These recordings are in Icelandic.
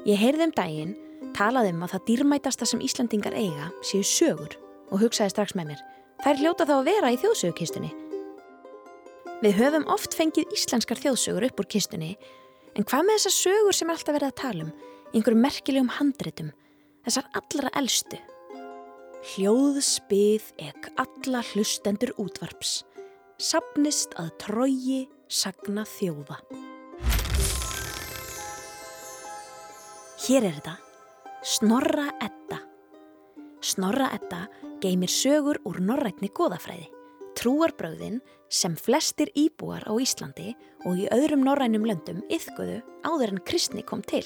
Ég heyrði daginn talað að það dýrmætasta sem Íslendingar eiga séu sögur og hugsaði strax með mér. Þær hljóta þá að vera í þjóðsögukistunni. Við höfum oft fengið íslenskar þjóðsögur upp úr kistunni, en hvað með þessar sögur sem alltaf verið að tala í einhverjum merkilegum handritum, þessar allra elstu? Hljóðspið ek alla hlustendur útvarps, safnist að trogi sagna þjóða. Hér þetta, Snorra Edda. Snorra Edda geymir sögur úr norrænni goðafræði, trúarbrögðin sem flestir íbúar á Íslandi og í öðrum norrænum löndum iðkuðu áður en kristni kom til.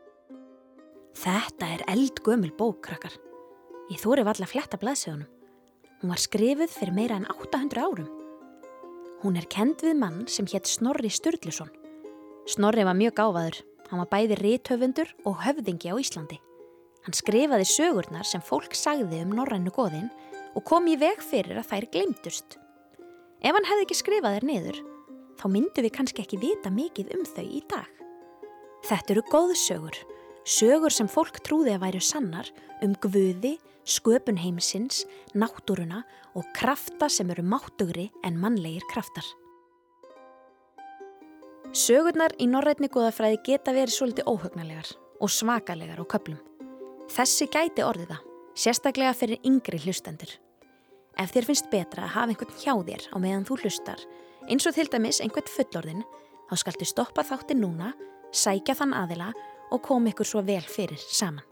Þetta eldgömul bók, krakkar. Ég þori varla að fletta blaðsögunum. Hún var skrifuð fyrir meira en 800 árum. Hún kennd við mann sem hét Snorri Sturluson. Snorri var mjög gáfaður. Hann var bæði rithöfundur og höfðingi á Íslandi. Hann skrifaði sögurnar sem fólk sagði norrænu goðin og kom í veg fyrir að þær gleymdust. Ef hann hefði ekki skrifað þær niður, þá myndum við kannski ekki vita mikið þau í dag. Þetta eru goðsögur, sögur sem fólk trúði að væru sannar guði, sköpun heimsins, náttúruna og krafta sem eru máttugri en mannlegir kraftar. Sögurnar í norrænni goðafræði geta verið svolítið óhugnalegar og svakalegar á köflum. Þessi gæti orðið það, sérstaklega fyrir yngri hlustendur. Ef þér finnst betra að hafa einhvern hjá þér á meðan þú hlustar, eins og til dæmis einhvern fullorðinn, þá skaltu stoppa þáttinn núna, sækja þann aðila og koma ykkur svo vel fyrir saman.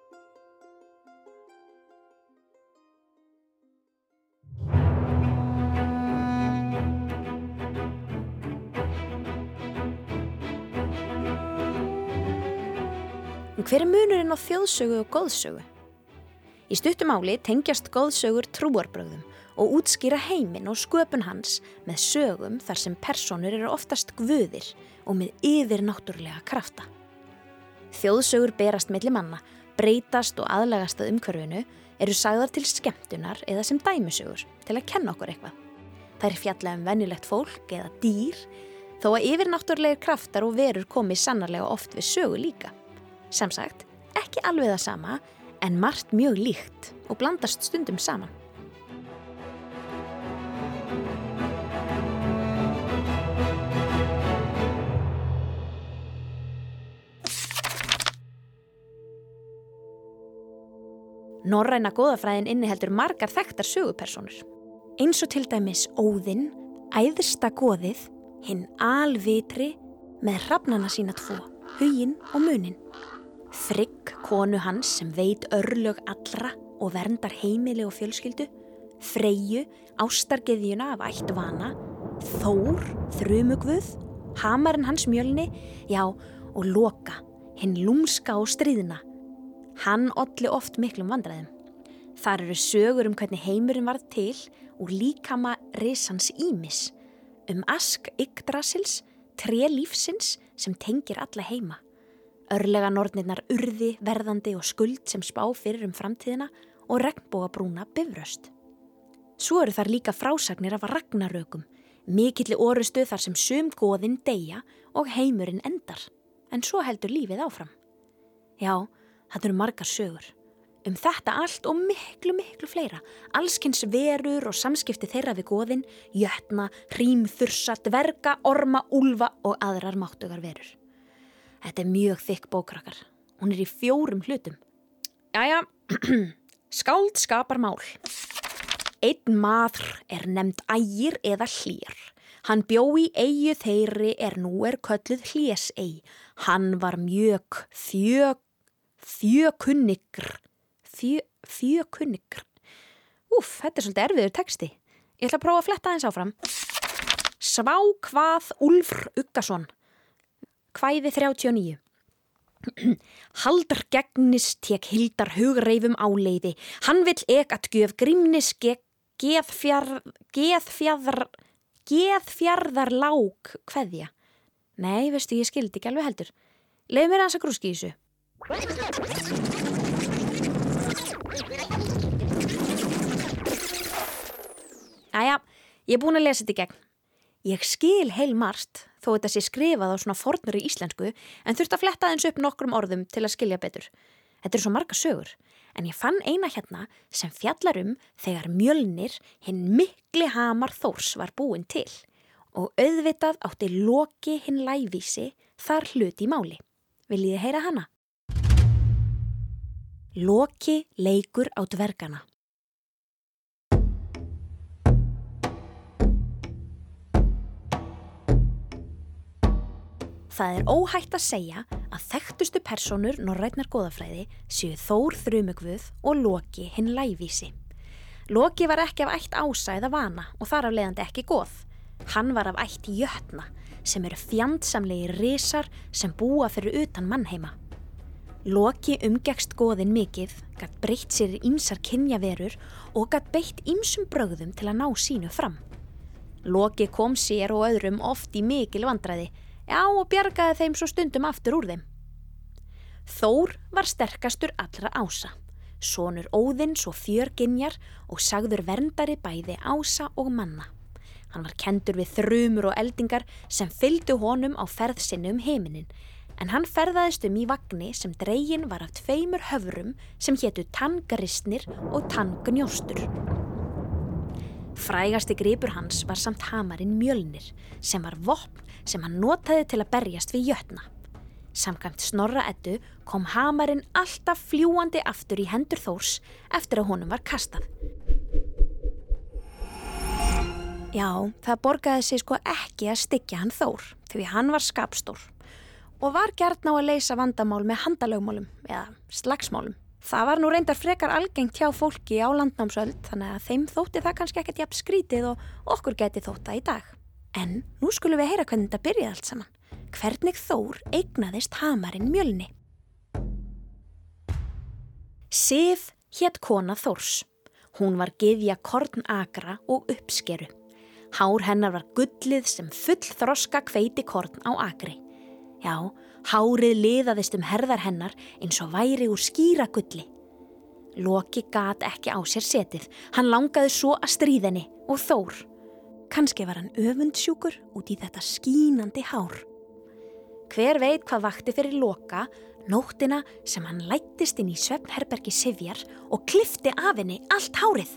Hver munurinn á þjóðsögu og goðsögu? Í stuttu máli tengjast goðsögur trúarbrögðum og útskýra heiminn og sköpun hans með sögum þar sem persónur eru oftast guðir og með yfirnáttúrulega krafta. Þjóðsögur berast milli manna, breytast og aðlagast að umhverfinu, eru sagðar til skemmtunar eða sem dæmisögur til að kenna okkur eitthvað. Þær fjalla venjulegt fólk eða dýr, þó að yfirnáttúrulegir kraftar og verur komi sannarlega oft við sögu líka. Sem sagt, ekki alveg það sama, en margt mjög líkt og blandast stundum saman. Norræna goðafræðin inniheldur margar þekktar sögupersónur. Eins og til dæmis Óðinn, æðsta goðið, hinn alvitri með hrafnana sína 2, huginn og muninn. Frigg, konu hans sem veit örlög allra og verndar heimili og fjölskyldu, Freyju, ástargyðjuna af ætt Vana, Þór, þrumugvuð, hamarinn hans Mjölni, já, og Loka, hinn lúmska og stríðna. Hann olli oft miklum vandræðum. Þar eru sögur hvernig heimurinn varð til og líkama risans Ýmis, ask Yggdrasils, tré lífsins sem tengir alla heima. Örlega nornirnar urði, verðandi og skuld sem spá fyrir framtíðina og regnbogabrúna Bifröst. Svo eru þar líka frásagnir af ragnarökum, mikilli orustu þar sem sum goðin deyja og heimurinn endar, en svo heldur lífið áfram. Já, það eru margar sögur. Þetta allt og miklu, miklu fleira, allskyns verur og samskipti þeirra við goðin, jötna, hrímþursa, dverga, orma, úlfa og aðrar máttugar verur. Þetta mjög þykk bókrakkar. Hún í 4 hlutum. Jæja, skáld skapar mál. Einn maður nefnd Ægir eða Hlýr. Hann bjó í eyju þeirri nú kölluð Hlésey. Hann var mjög fjökunnigr. Þetta svolítið erfiður texti. Ég ætla að prófa að fletta aðeins áfram. Svá hvað Úlfr Uggason. Kvæði 39. Haldr gegnis tek hildar hugreifum áleiði. Hann vill at gjöf grímnis geðfjarðar lák kveðja. Nei, veistu, ég skildi ekki alveg heldur. Leif mér aðeins að grúski í þessu. Jæja, ég búin að lesa þetta í gegn. Ég skil heilmargt þó þetta sé skrifað á svona fornri íslensku en þurfti að fletta aðeins upp nokkrum orðum til að skilja betur. Þetta eru svo margar sögur, en ég fann eina hérna sem fjallar þegar Mjölnir, hinn mikli hamar Þórs var búinn til og auðvitað átti Loki hinn lævísi þar hlut í máli. Viljið þið heyra hana? Loki leikur á dvergana. Það er óhætt að segja að þekktustu persónur norrænnar goðafræði séu Þór þrumugvuð og Loki hinn lævísi. Loki var ekki af ætt Ása eða Vana og þar af leiðandi ekki goð. Hann var af ætt Jötna sem eru fjandsamlegir risar sem búa fyrir utan mannheima. Loki umgekkst goðin mikið, gat breytt sér í ýmsar kynjaverur og gat beitt ýmsum brögðum til að ná sínu fram. Loki kom sér og öðrum oft í mikil vandræði, og bjargaði þeim svo stundum aftur úr þeim. Þór var sterkastur allra Ása, sonur Óðins og Fjörgynjar og sagður verndari bæði Ása og manna. Hann var kenndur við þrumur og eldingar sem fylgdu honum á ferð sinni heiminin, en hann ferðaðist í vagni sem dreginn var af 2 höfrum sem hétu Tangaristnir og Tangnjóstur. Frægasti gripur hans var samt hamarinn Mjölnir, sem var vopn sem hann notaði til að berjast við Jötna. Samkvæmt Snorra Eddu kom hamarinn alltaf fljúandi aftur í hendur Þórs eftir að honum var kastað. Já, það borgaði sig ekki að styggja hann Þór, því hann var skapstór og var gjarn á að leysa vandamál með handalögmálum eða slagsmálum. Það var nú reyndar frekar algengt hjá fólki á landnámsöld, þannig að þeim þótti það kannski ekkert jafn skrítið og okkur gæti þótt það í dag. En nú skulum við heyra hvernig þetta byrjaði allt saman. Hvernig Þór eignaðist hamarinn Mjölni. Sif hét kona Þórs. Hún var gyðja kornakra og uppskeru. Hár hennar var gullið sem fullþroska hveitikorn á akri. Já, hárið liðaðist herðar hennar eins og væri úr skýra gulli. Loki gat ekki á sér setið. Hann langaði svo að stríða henni og Þór. Kannski var hann öfundsjúkur út í þetta skínandi hár. Hver veit hvað vakti fyrir Loka nóttina sem hann læddist inn í svefnherbergi Sifjar og klippti af henni allt hárið.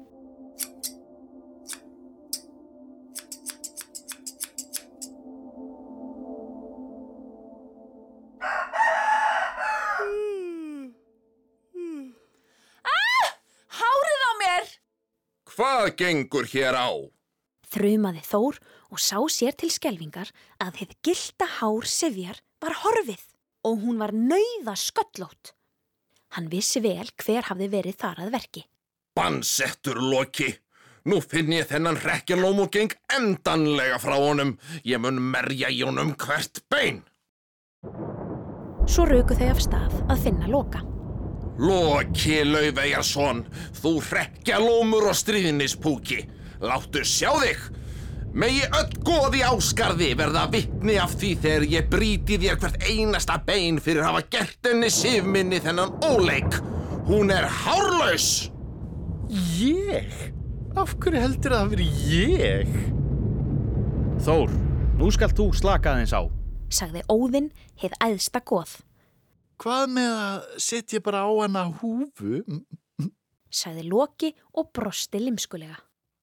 Hvað gengur hér á? Þrumaði Þór og sá sér til skelfingar að hið gyllta hár Sifjar var horfið og hún var nauða sköllótt. Hann vissi vel hver hafði verið þar að verki. Bannsettur Loki, nú finn ég þennan hrekkjalóm og geng endanlega frá honum. Ég mun merja í honum hvert bein. Svo ruku þau af stað að finna Loka. Loki Laufeyjarson, þú hrekkjalómur og stríðnispúki, láttu sjá þig. Megi öll goð í Ásgarði verða vitni af því þegar ég brýti þér hvert einasta bein fyrir að hafa gert henni Sif minni þennan óleik. Hún er hárlaus. Ég? Af hverju heldur það að vera ég? Þór, nú skalt þú slaka aðeins á, sagði Óðinn, hið æðsta goð. Hvað með að setja bara á hana húfu? Sagði Loki og brosti limskulega.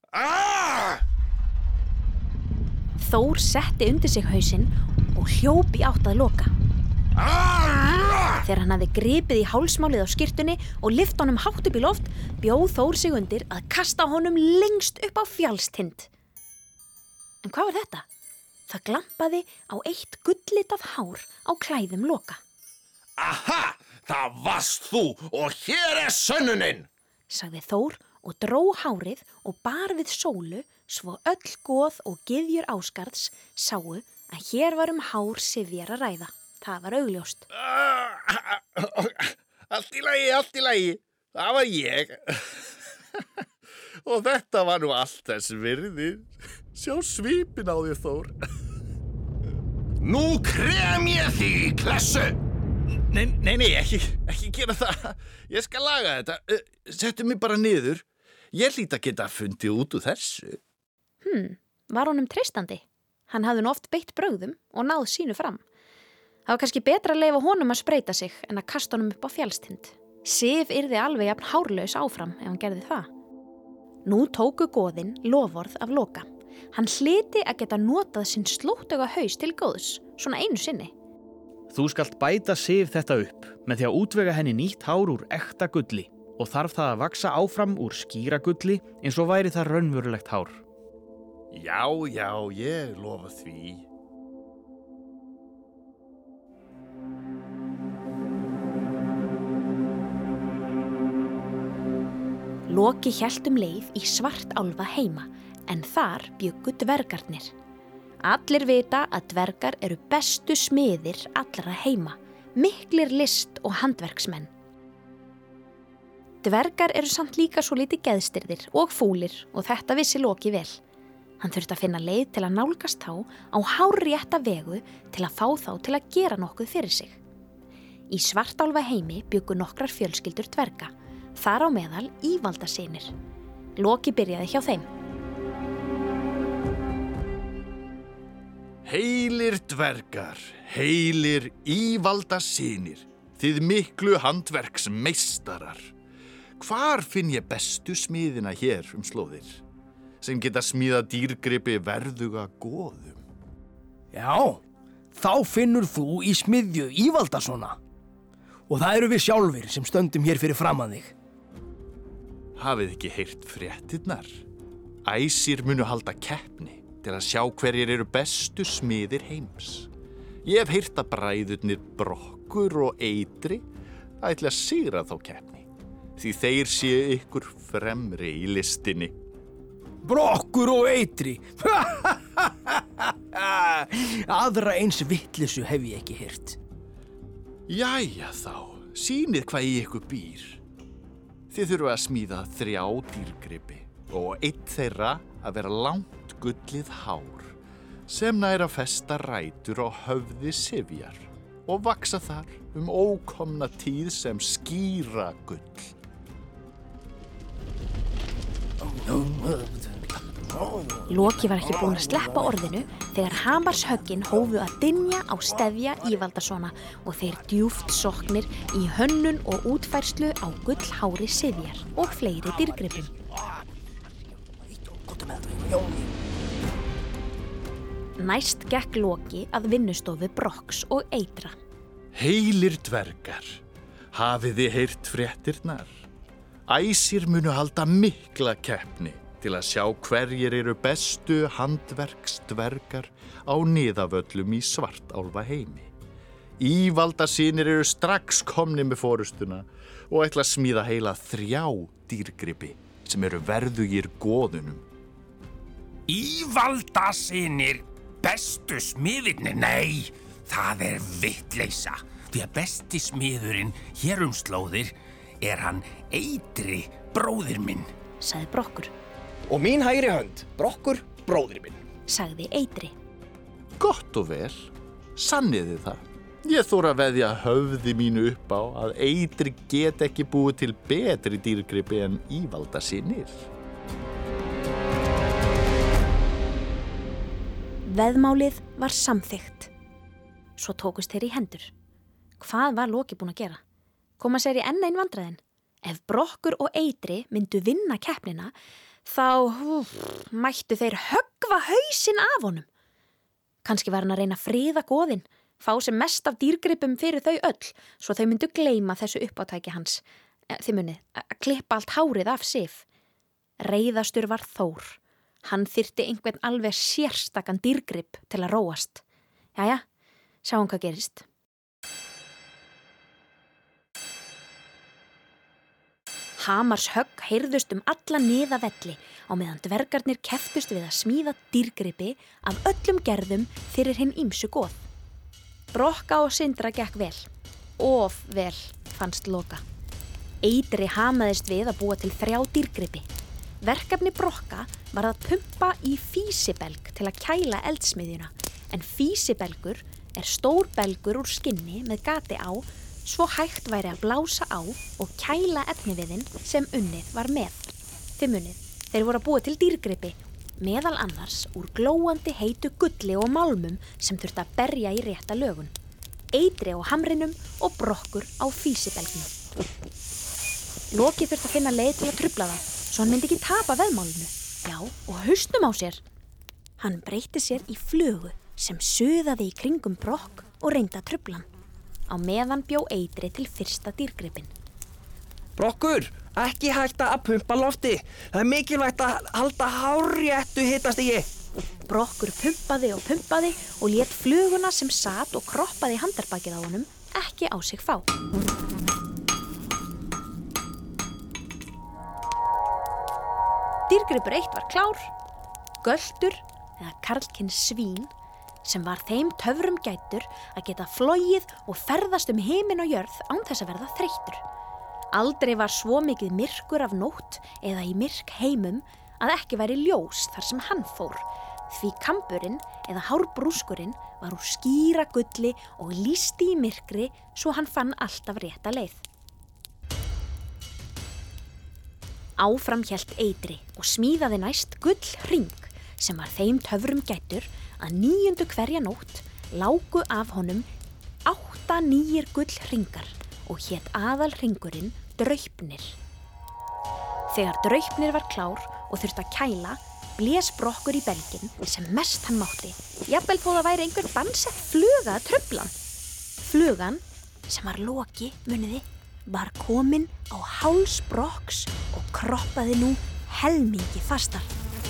Þór setti undir sig hausinn og hljóp í átt að Loka. Þegar hann hafði gripið í hálsmálið á skyrtunni og lyft honum hátt upp í loft, bjóð Þór sig undir að kasta honum lengst upp á fjallstind. En hvað var þetta? Það glampaði á eitt gullitað hár á klæðum Loka. Aha, það varst þú og hér er sönnunin, sagði Þór og dró hárið og bar við sólu svo öll goð og gyðjur Ásgarðs sáu að hér var hár Sifjar að ræða. Það var augljóst. Allt í lagi, það var ég. Og þetta var nú allt þess virði. Sjá svipinn á þér, Þór. Nú krem ég þig í klessu. Nei, ekki gera það. Ég skal laga þetta. Settu mig bara niður. Ég hlýt að geta fundið út úr þessu. var honum treystandi. Hann hafði nú oft beitt brögðum og náð sínu fram. Það var kannski betra að leyfa honum að spreyta sig en að kasta honum upp á fjallstind. Sif yrði alveg jafn hárlaus áfram ef hann gerði það. Nú tóku goðin loforð af Loka. Hann hlyti að geta notað sinn slóttuga haus til góðs, svona einu sinni. Þú skalt bæta Sif þetta upp með því að útvega henni nýtt hár úr ekta gulli og þarf það að vaksa áfram úr skíragulli eins og væri það raunverulegt hár. Já, ég lofa því. Loki hélt leið í Svartálfa heima, en þar bjuggu dvergarnir. Allir vita að dvergar eru bestu smiðir allra heima, miklir list og handverksmenn. Dvergar eru samt líka svo lítið geðstirðir og fúlir og þetta vissi Loki vel. Hann þurfti að finna leið til að nálgast þá á hárrétta vegu til að fá þá til að gera nokkuð fyrir sig. Í Svartálfa heimi bjuggu nokkrar fjölskyldur dverga, þar á meðal Ívaldasynir. Loki byrjaði hjá þeim. Heilir dvergar, heilir Ívaldasynir, þið miklu handverksmeistarar. Hvar finn ég bestu smiðina hér slóðir, sem geta smíðað dýrgripi verðuga goðum? Já, þá finnur þú í smiðju Ívaldasona. Og það eru við sjálfir sem stöndum hér fyrir framan þig. Hafið ekki heyrt fréttirnar? Æsir munu halda keppni til að sjá hverjir eru bestu smiðir heims. Ég hef heyrt að bræðurnir Brokkur og Eitri ætla að sigra þá keppni, því þeir séu ykkur fremri í listinni. Brokkur og Eitri! Aðra eins vitleysu hef ég ekki heyrt. Jæja þá, sýnið hvað í ykkur býr. Þið þurfa að smíða 3 dýrgripi og einn þeirra að vera langt gullið hár sem nær að festa rætur á höfði Sifjar og vaksa þar ókomna tíð sem skíra gull. Loki var ekki búinn að sleppa orðinu þegar hamarshöggin hófu að dynja á stefja Ívaldasona og þeir djúpt soknir í hönnun og útfærslu á gullhári Sifjar og fleiri dýrgripum. Næst gekk Loki að vinnustofu Brokks og Eitra. Heilir dvergar, hafið þið heyrt fréttirnar? Æsir munu halda mikla keppni til að sjá hverjir eru bestu handverksdvergar á niðavöllum í Svartálfa heimi. Ívaldasynir eru strax komnir með forustuna og ætla að smíða heila 3 dýrgripi sem eru verðugir goðunum. Ívaldasynir, bestu smiðirnir? Nei, það er vitleysa, því að besti smiðurinn hér slóðir er hann Eitri, bróðir minn, sagði Brokkur. Og mín hægri hönd, Brokkur, bróðir minn, sagði Eitri. Gott og vel, sanniði það. Ég þóra að veðja höfði mínu upp á að Eitri get ekki búið til betri dýrgripi en Ívaldasynir. Veðmálið var samþykkt. Svo tókust þeir í hendur. Hvað var Loki búinn að gera? Koma sér í enn ein vandræðin. Ef Brokkur og Eitri myndu vinna keppnina, þá mættu þeir höggva hausinn af honum. Kannski var hann að reyna að friða goðin, fá sem mest af dýrgripum fyrir þau öll, svo þau myndu gleyma þessu uppátæki hans. Þið munið, að klippa allt hárið af Sif. Reiðastur var Þór. Hann þyrfti einhvern alveg sérstakan dýrgrip til að róast. Jæja, sjáum hvað gerist. Hamarshögg heyrðust alla niðavelli á meðan dvergarnir kepptust við að smíða dýrgripi af öllum gerðum fyrir hinn ýmsu goð. Brokka og Sindra gekk vel. Of vel, fannst Loka. Eitri hamaðist við að búa til 3 dýrgripi. Verkefni Brokka var að pumpa í físibelg til að kæla eldsmiðjuna, en físibelgur er stór belgur úr skinni með gati á, svo hægt væri að blása á og kæla efniviðinn sem unnið var með. Þið munið, þeir voru að búa til dýrgripi, meðal annars úr glóandi heitu gulli og málmum sem þurfti að berja í rétta lögun, eitri á hamrinum og brokkur á físibelgnum. Loki þurfti að finna leið til að trufla það, svo hann myndi ekki tapa veðmálinu. Já, og hausnum á sér. Hann breytti sér í flugu sem suðaði í kringum brokk og reyndi að trufla hann. Á meðan bjó eitri til fyrsta dýrgripinn. Brokkur, ekki hætta að pumpa lofti. Það er mikilvægt að halda hárréttu hitastigi. Brokkur pumpaði og lét fluguna sem sat og kroppaði í handarbakið á honum ekki á sig fá. Dýrgripur 1 var klár, göltur eða karlkyns svín sem var þeim töfrum gæddur að geta flogið og ferðast himinn og jörð án þess að verða þreyttur. Aldrei var svo mikið myrkur af nótt eða í myrk heimum að ekki væri ljós þar sem hann fór, því kamburinn eða hárbrúskurinn var úr skýra gulli og lýsti í myrkri svo hann fann alltaf rétta leið. Áfram hélt eitri og smíðaði næst gullhring sem var þeim töfrum gæddur að 9. hverja nótt lágu af honum 8 nýir gullhringar og hét aðalhringurinn Draupnir. Þegar Draupnir var klár og þurfti að kæla, blés Brokkur í belginn sem mest hann mátti, jafnvel þó það væri einhver bannsett fluga að trufla hann. Flugan, sem var Loki, muniði, var komin á háls Brokks og kroppaði nú helmingi fastar.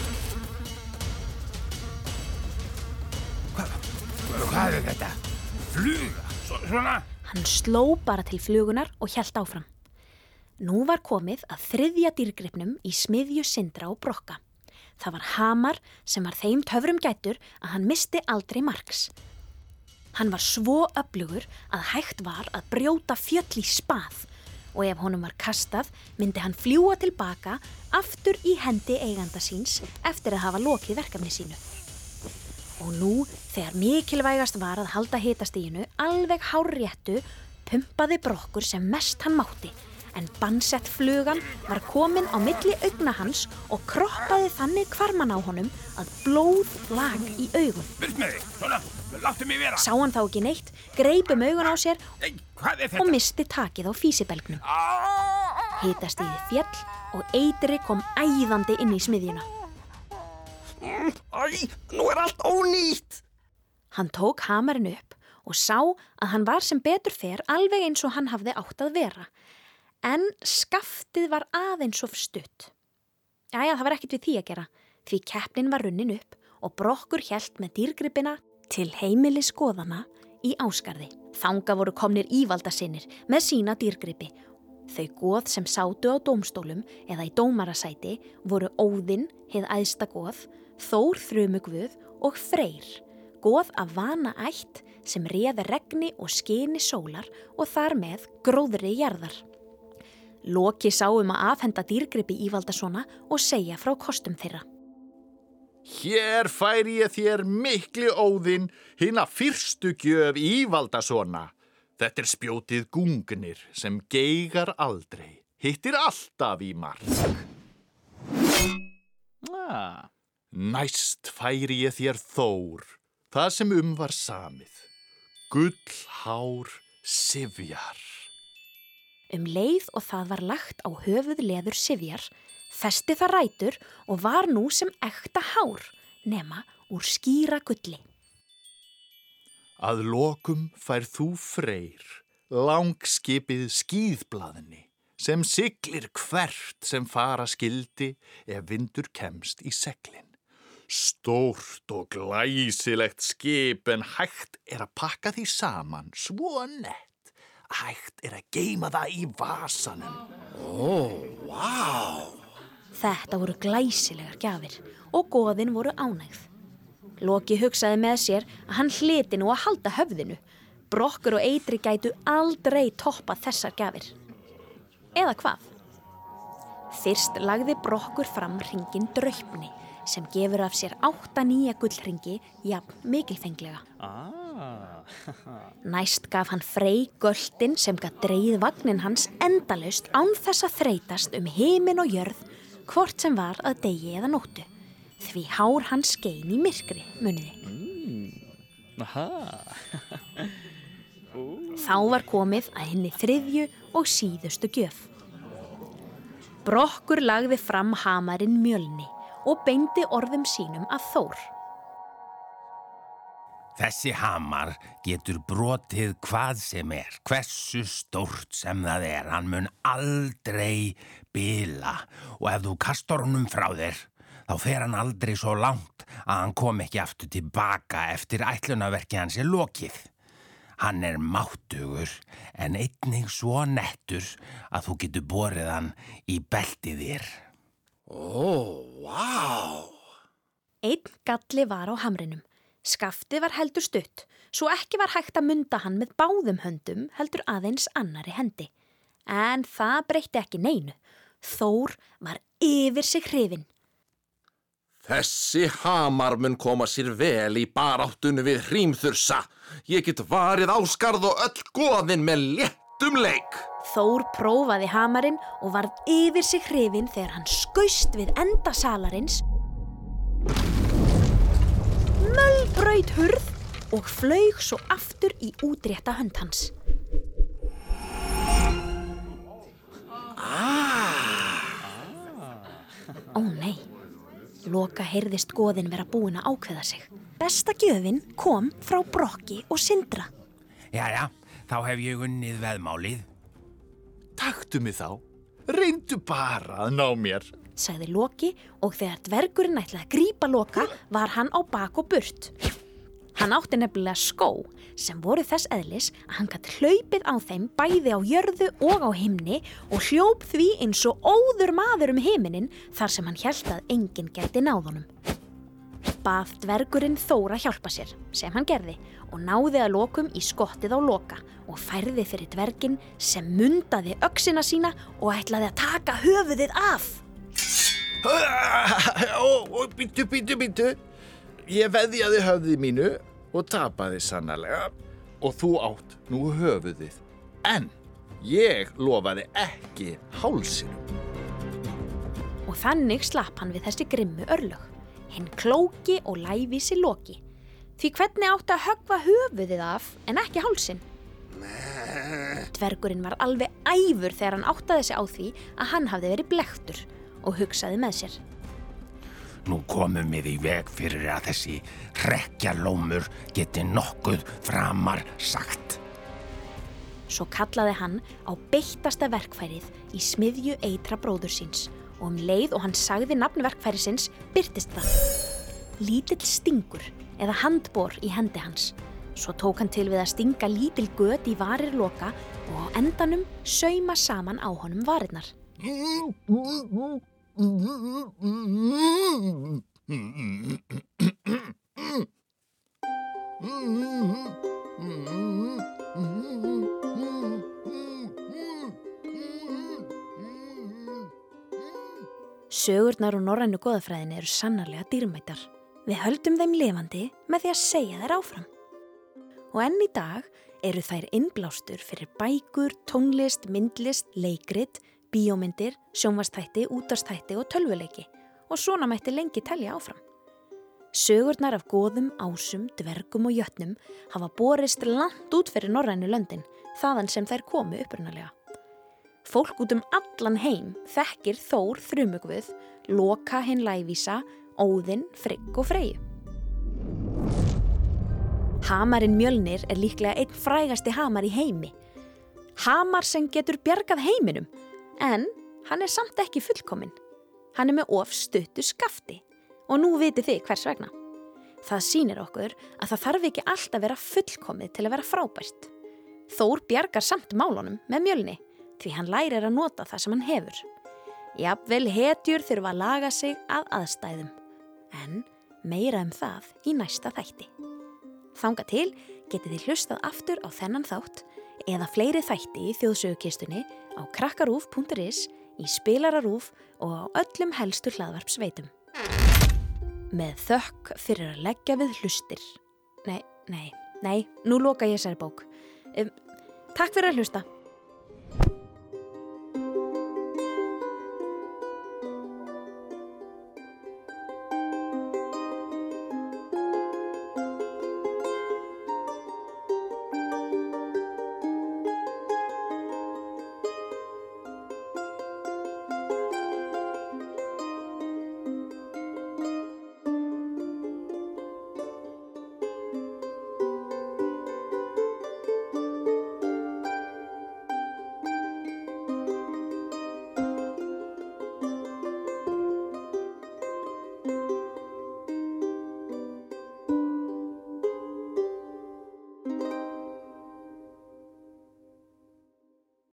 Hvað er þetta? Fluga? Svona? Hann sló bara til flugunar og hélt áfram. Nú var komið að 3. dýrgripnum í smiðju Sindra og Brokka. Það var hamar sem var þeim töfrum gæddur að hann misti aldrei marks. Hann var svo öflugur að hægt var að brjóta fjöll í spað og ef honum var kastað myndi hann fljúga tilbaka aftur í hendi eiganda síns eftir að hafa lokið verkefni sínu. Og nú, þegar mikilvægast var að halda hitastiginu alveg hárréttu, pumpaði Brokkur sem mest hann mátti, en bannsett flugan var komin á milli augna hans og kroppaði þannig hvarman á honum að blóð lag í augun. Burt með þig, svona, láttu mig vera. Sá hann þá ekki neitt, greip augun á sér Nei, hvað er þetta? og misti takið á físibelgnum. Hitastigið féll og eitri kom æðandi inn í smiðjuna. Æ, nú er allt ónýtt. Hann tók hamarinn upp og sá að hann var sem betur fer alveg eins og hann hafði átt að vera. En skaftið var aðeins of stutt. Jæja, það var ekkert við því að gera, því keppnin var runnin upp og Brokkur hélt með dýrgripina til heimilis goðanna í Ásgarði. Þanga voru komnir ívaldasinir með sína dýrgripi. Þau goð sem sátu á dómstólum eða í dómarasæti voru Óðinn, hið æðsta goð, Þór þrumuguð og Freyr, goð af vana ætt sem réði regni og skini sólar og þar með gróðri jarðar. Loki sá að afhenda dýrgripi Ívaldasona og segja frá kostum þeirra. Hér færi ég þér mikli Óðinn, hina fyrstu gjöf Ívaldasona. Þetta er spjótið Gungnir sem geigar aldrei, hittir alltaf í mark. Næst færi ég þér Þór, það sem var samið, gullhár sifjar. Leið og það var lagt á höfuð leður sifjar, festi það rætur og var nú sem ekta hár, nema úr skýra gulli. Að lokum fær þú Freyr, langskipið skíðblaðni, sem siglir hvert sem fara skildi ef vindur kemst í seglin. Stórt og glæsilegt skip en hægt er að pakka því saman svo nett. Hægt er að geyma það í vasanum. Þetta voru glæsilegar gjafir og goðin voru ánægð. Loki hugsaði með sér að hann hlyti nú að halda höfðinu. Brokkur og eitri gætu aldrei toppað þessar gjafir. Eða hvað? Fyrst lagði Brokkur fram hringinn Draupni sem gefur af sér 8 nýja gullhringi jafn mikilfenglega. Næst gaf hann Frey göltin sem gat dregið vagnin hans endalaust án þess að þreytast himinn og jörð hvort sem var að degi eða nóttu. því hár hans skein í myrkri, muniði. Þá var komið að henni 3. og síðustu gjöf. Brokkur lagði fram hamarinn Mjölni og beindi orðum sínum að Þór. Þessi hamar getur brotið hvað sem hversu stórt sem það hann mun aldrei bila og ef þú kastar honum frá þér, þá fer hann aldrei svo langt að hann kom ekki aftur tilbaka eftir ætlunarverki hans lokið. Hann máttugur en einnig svo nettur að þú getur borið hann í beltið þér. Vá! Einn galli var á hamrinum. Skaftið var heldur stutt, svo ekki var hægt að munda hann með báðum höndum heldur aðeins annari hendi. En það breytti ekki neinu. Þór var yfir sig hrifinn. Þessi hamar mun koma sér vel í baráttunni við Hrímþursa. Ég get varið Ásgarð og öll goðin með léttum leik. Þór prófaði hamarinn og varð yfir sig hrifinn þegar hann skaust við enda salarins, mölbraut hurð og flaug svo aftur í útrétta hönd hans. Ó nei, Loka heyrðist goðin vera búin að ákveða sig. Besta gjöfin kom frá Brokki og Sindra. Jæja, þá hef ég unnið veðmálið. Taktu mig þá. Reyndu bara að ná mér. Sagði Loki og þegar dvergurinn ætlaði að grípa Loka var hann á bak og burt. Hann átti nefnilega skó sem voru þess eðlis að hann gat hlaupið á þeim bæði á jörðu og á himni og hljóp því eins og óður maður himinin þar sem hann hélt að enginn gæti náð honum. Bað dvergurinn Þór að hjálpa sér, sem hann gerði, og náði að lokum í skottið á Loka og færði fyrir dverginn sem mundaði öxina sína og ætlaði að taka höfuðið af. Bíddu. Ég veðjaði höfði mínu og tapaði sannarlega og þú átt nú höfuðið. En ég lofaði ekki hálsinum. Og þannig slapp hann við þessi grimmu örlög, hinn klóki og lævísi Loki. Því hvernig átti að höggva höfuðið af en ekki hálsin? Dvergurinn var alveg æfur þegar hann áttaði sig á því að hann hafði verið blekktur og hugsaði með sér. Nú komum við í veg fyrir að þessi hrekkjalómur geti nokkuð framar sagt. Svo kallaði hann á beittasta verkfærið í smiðju Eitra bróður síns og leið og hann sagði nafn verkfærisins birtist það. Lítill stingur eða handbor í hendi hans. Svo tók hann til við að stinga lítil göt í varir Loka og á endanum sauma saman á honum varirnar. Sögurnar úr norrænu goðafræðinni eru sannarlega dýrmætar. Við höldum þeim lifandi með því að segja þær áfram. Og enn í dag eru þær innblástur fyrir bækur, tónlist, myndlist, leikrit, bíómyndir, sjónvarpsþætti, útvarpsþætti og tölvuleiki og svona mætti lengi telja áfram. Sögurnar af goðum, ásum, dvergum og jötnum hafa borist langt út fyrir norrænu löndin, þaðan sem þær komu upprunalega. Fólk út allan heim þekkir Þór þrumuguð, Loka hinn lævísa, Óðinn, Frigg og Freyju. Hamarinn Mjölnir er líklega einn frægasti hamar í heimi. Hamar sem getur bjargað heiminum, en hann samt ekki fullkominn. Hann með of stuttu skafti og nú vitið þið hvers vegna. Það sýnir okkur að það þarf ekki alltaf að vera fullkomið til að vera frábært. Þór bjargar samt málunum með Mjölni því hann lærir að nota það sem hann hefur. Jafnvel hetjur þurfa að laga sig að aðstæðum, en meira það í næsta þætti. Þangað til getið þið hlustað aftur á þennan þátt eða fleiri þætti í þjóðsögukistunni á krakkarúf.is, í spilararúf og á öllum helstu hlaðvarpsveitum. Með þökk fyrir að leggja við hlustir. Nei, nú loka ég þessari bók. Takk fyrir að hlusta.